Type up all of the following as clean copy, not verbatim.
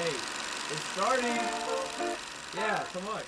Hey, it's starting. Yeah, so much.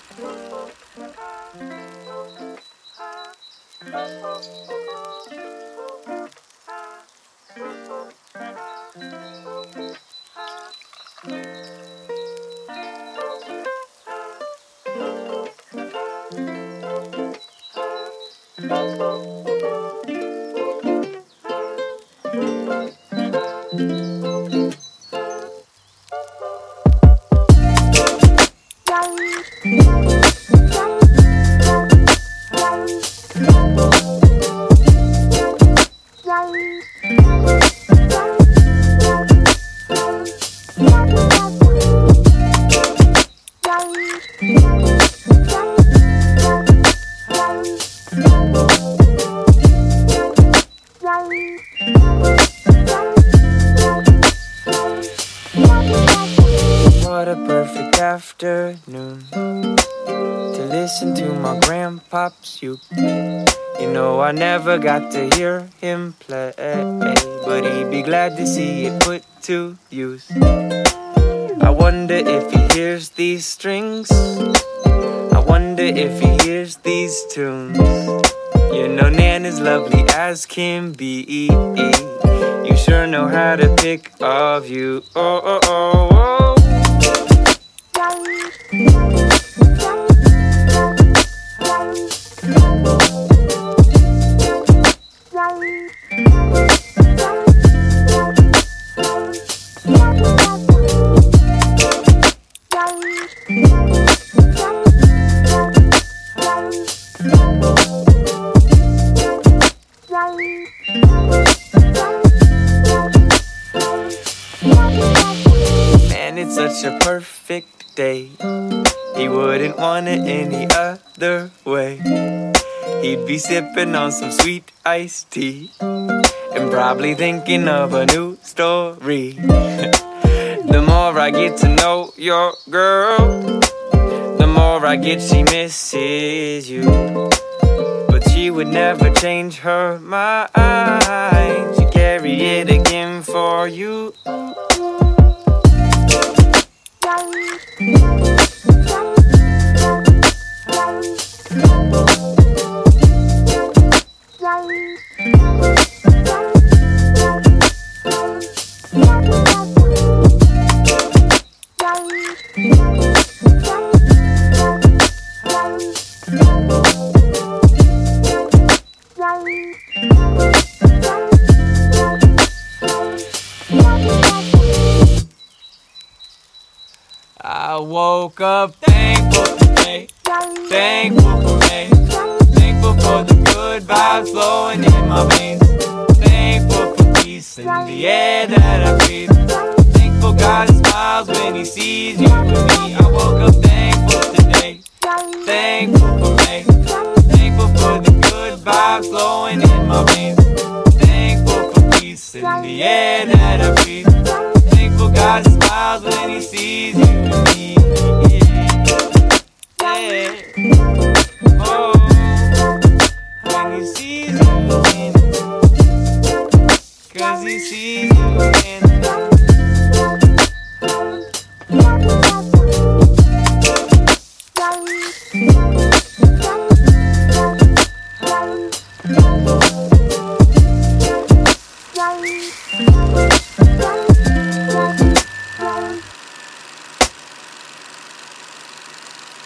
What a perfect afternoon to listen to my grandpa's uke. You know I never got to hear him play, but he'd be glad to see it put to use. I wonder if he hears these strings. I wonder if he hears these tunes. You know Nan is lovely as can be. You sure know how to pick a view. Oh, oh, oh, oh. Man, it's such a perfect day. He wouldn't want it any other way. He'd be sipping on some sweet iced tea and probably thinking of a new story. The more I get to know your girl, the more I get she misses you. But she would never change her mind. She'd carry it again for you. I woke up thankful today, thankful for me, thankful for the good vibes flowing in my veins, thankful for peace in the air that I breathe, thankful God smiles when he sees you and me. I woke up thankful today, thankful for me, thankful for the good vibes flowing in my veins, thankful for peace in the air that I breathe, thankful God smiles when he sees you and me. Yeah. Oh, when he sees you and 'cause he sees you and